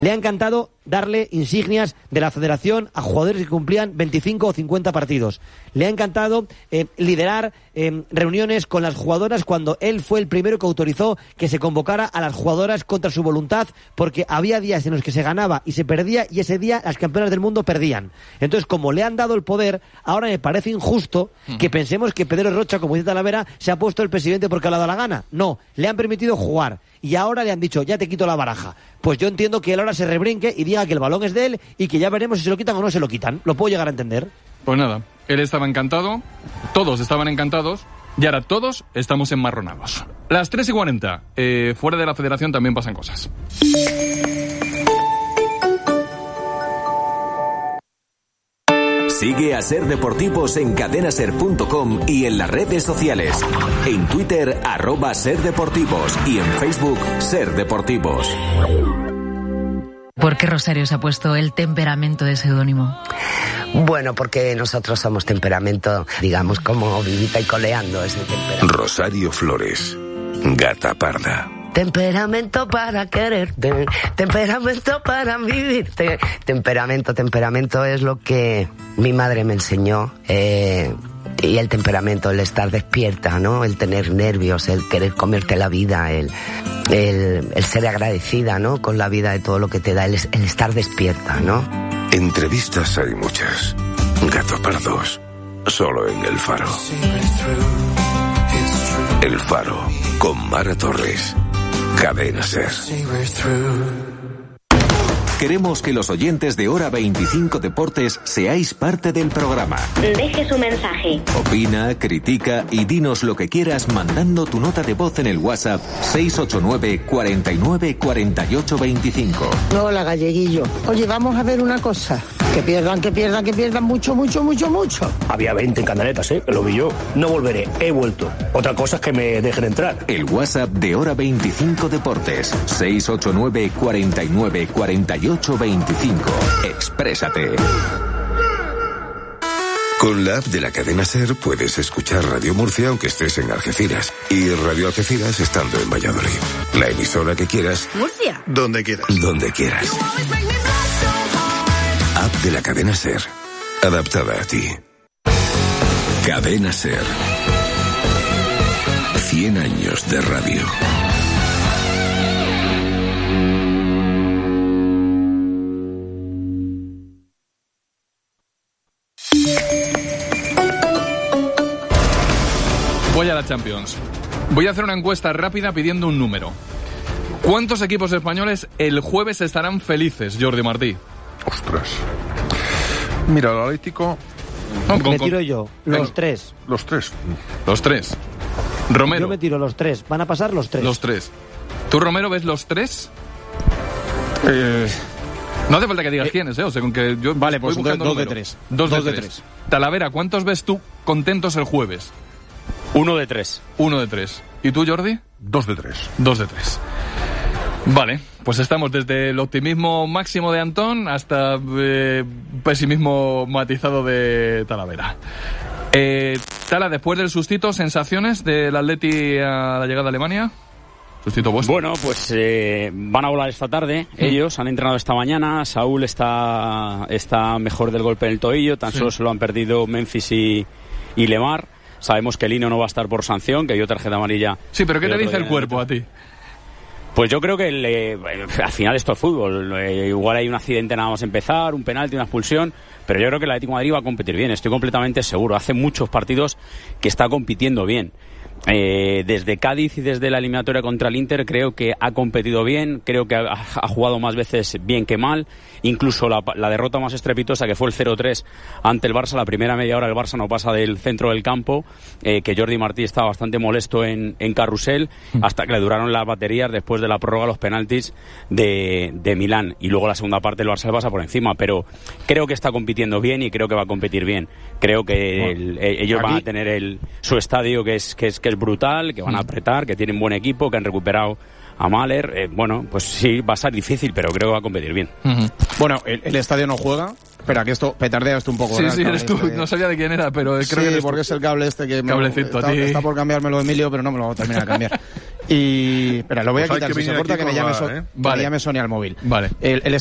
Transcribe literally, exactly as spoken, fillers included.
Le ha encantado darle insignias de la federación a jugadores que cumplían veinticinco o cincuenta partidos. Le ha encantado eh, liderar eh, reuniones con las jugadoras cuando él fue el primero que autorizó que se convocara a las jugadoras contra su voluntad, porque había días en los que se ganaba y se perdía, y ese día las campeonas del mundo perdían. Entonces, como le han dado el poder, ahora me parece injusto que pensemos que Pedro Rocha, como dice Talavera, se ha puesto el presidente porque le ha dado la gana. No, le han permitido jugar y ahora le han dicho, ya te quito la baraja. Pues yo entiendo que él ahora se rebrinque y diga que el balón es de él y que ya veremos si se lo quitan o no se lo quitan. Lo puedo llegar a entender. Pues nada, él estaba encantado, todos estaban encantados y ahora todos estamos enmarronados. Las tres y cuarenta, eh, fuera de la federación también pasan cosas. Sigue a Ser Deportivos en cadena ser punto com y en las redes sociales. En Twitter, arroba Ser Deportivos, y en Facebook, Ser Deportivos. ¿Por qué Rosario se ha puesto el temperamento de seudónimo? Bueno, porque nosotros somos temperamento, digamos, como vivita y coleando ese temperamento. Rosario Flores, gata parda. Temperamento para quererte, temperamento para vivirte. Temperamento, temperamento es lo que mi madre me enseñó. Eh, y el temperamento, el estar despierta, ¿no? El tener nervios, el querer comerte la vida, el, el, el ser agradecida, ¿no? Con la vida de todo lo que te da, el, el estar despierta, ¿no? Entrevistas hay muchas. Gato Pardos, solo en El Faro. El Faro, con Mara Torres. Cadena Ser. Queremos que los oyentes de Hora veinticinco Deportes seáis parte del programa. Deje su mensaje. Opina, critica y dinos lo que quieras mandando tu nota de voz en el WhatsApp seis ocho nueve, cuarenta y nueve, cuarenta y ocho veinticinco. Hola, Galleguillo. Oye, vamos a ver una cosa. Que pierdan, que pierdan, que pierdan mucho, mucho, mucho, mucho. Había veinte en Canaletas, ¿eh? Lo vi yo. No volveré, he vuelto. Otra cosa es que me dejen entrar. El WhatsApp de Hora veinticinco Deportes, seis ocho nueve, cuarenta y nueve, cuarenta y ocho veinticinco. Exprésate. Con la app de la cadena Ser puedes escuchar Radio Murcia aunque estés en Algeciras y Radio Algeciras estando en Valladolid. La emisora que quieras. Murcia. Donde quieras. Donde quieras. App de la cadena Ser. Adaptada a ti. Cadena Ser. cien años de radio. Voy a la Champions. Voy a hacer una encuesta rápida pidiendo un número. ¿Cuántos equipos españoles el jueves estarán felices, Jordi Martí? Ostras. Mira, el Atlético... No, con, me tiro con... yo, los Venga. tres. Los tres. Los tres. Romero. Yo me tiro los tres. Van a pasar los tres. Los tres. ¿Tú, Romero, ves los tres? Eh... No hace falta que digas eh... quiénes, ¿eh? O sea, con que yo vale, pues voy buscando dos número. de tres. Dos, dos de, de tres. tres. Talavera, ¿cuántos ves tú contentos el jueves? Uno de tres. Uno de tres. ¿Y tú, Jordi? Dos de tres. Dos de tres. Vale, pues estamos desde el optimismo máximo de Antón hasta eh, pesimismo matizado de Talavera. Eh, Tala, después del sustito, ¿sensaciones del Atleti a la llegada a Alemania? Sustito vuestro. Bueno, pues eh, van a volar esta tarde. Sí. Ellos han entrenado esta mañana. Saúl está, está mejor del golpe en el tobillo. Tan sí. solo se lo han perdido Memphis y, y Lemar. Sabemos que Lino no va a estar por sanción, que dio tarjeta amarilla. Sí, pero ¿qué te dice el cuerpo a ti? Pues yo creo que le, al final esto es fútbol. Eh, igual hay un accidente nada más empezar, un penalti, una expulsión, pero yo creo que el Atlético de Madrid va a competir bien, estoy completamente seguro. Hace muchos partidos que está compitiendo bien. Eh, desde Cádiz y desde la eliminatoria contra el Inter creo que ha competido bien, creo que ha, ha jugado más veces bien que mal. Incluso la, la derrota más estrepitosa, que fue el cero tres ante el Barça, la primera media hora el Barça no pasa del centro del campo, eh, que Jordi Martí estaba bastante molesto en, en Carrusel, hasta que le duraron las baterías después de la prórroga, los penaltis de, de Milán, y luego la segunda parte el Barça le pasa por encima. Pero creo que está compitiendo bien y creo que va a competir bien. Creo que bueno, el, ellos aquí van a tener el, su estadio que es, que es, que es brutal, que van a apretar, que tienen buen equipo, que han recuperado a Mahler. Eh, bueno, pues sí, va a ser difícil, pero creo que va a competir bien. Uh-huh. Bueno, el, el estadio no juega. Espera, que esto petardea esto un poco. Sí, ¿verdad? sí, eres tú. Este... No sabía de quién era, pero creo sí, que eres porque tú. Es el cable este que me Cablecito, está, a ti. está por cambiármelo Emilio, pero no me lo va a terminar de cambiar. Y... Espera, lo voy Pues a hay quitar, que si se venir corta, aquí que me con llame, la- So- ¿eh? que Vale. me llame Sonia al móvil. Vale. El, el